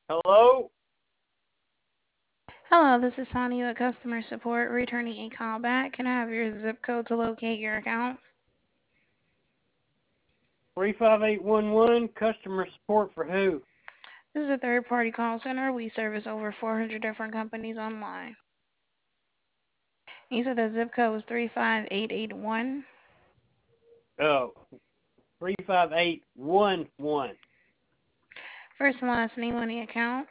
Hello? Hello, this is Tanya at customer support returning a call back. Can I have your zip code to locate your account? 35811, customer support for who? This is a third-party call center. We service over 400 different companies online. You said the zip code was 35881. Oh, 35811. First and last name on the account.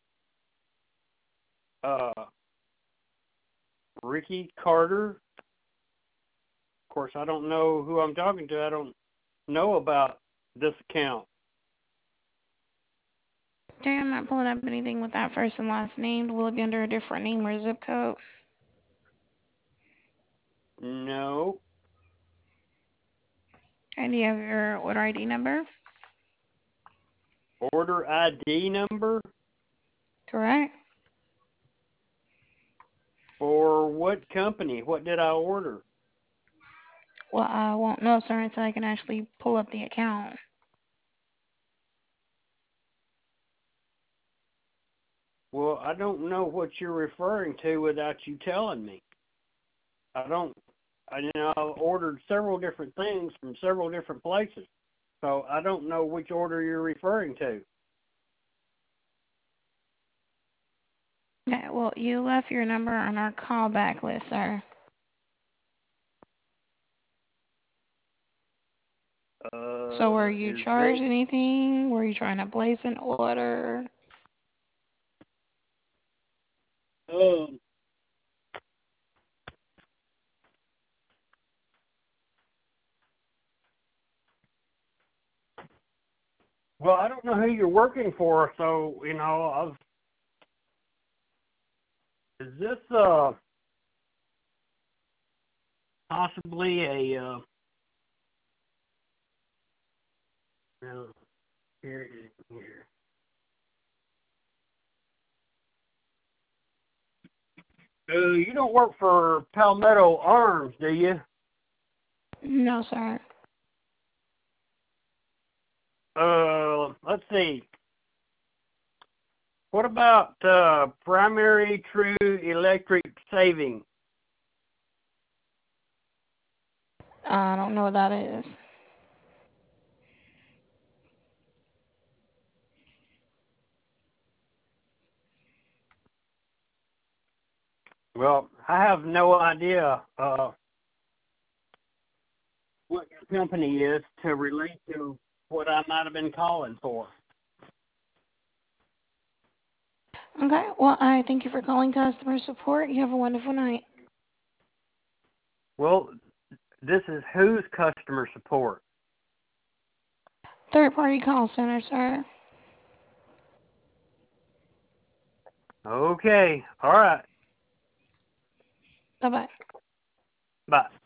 Uh, Ricky Carter. Of course, I don't know who I'm talking to. I don't know about this account. Okay, I'm not pulling up anything with that first and last name. Will it be under a different name or zip code? No. And do you have your order ID number? Order ID number? Correct. For what company? What did I order? Well, I won't know, sir, until I can actually pull up the account. Well, I don't know what you're referring to without you telling me. I ordered several different things from several different places. So I don't know which order you're referring to. Okay, well, you left your number on our callback list, sir. So were you Is charged this, anything? Were you trying to place an order? um, well, I don't know who you're working for, so, is this, possibly no, here. You don't work for Palmetto Arms, do you? No, sir. Let's see. What about, Primary True Electric Saving? I don't know what that is. Well, I have no idea, what your company is to relate to what I might have been calling for. Okay, well, I thank you for calling customer support. You have a wonderful night. Well, this is whose customer support? Third party call center, sir. Okay, all right, Bye bye. bye.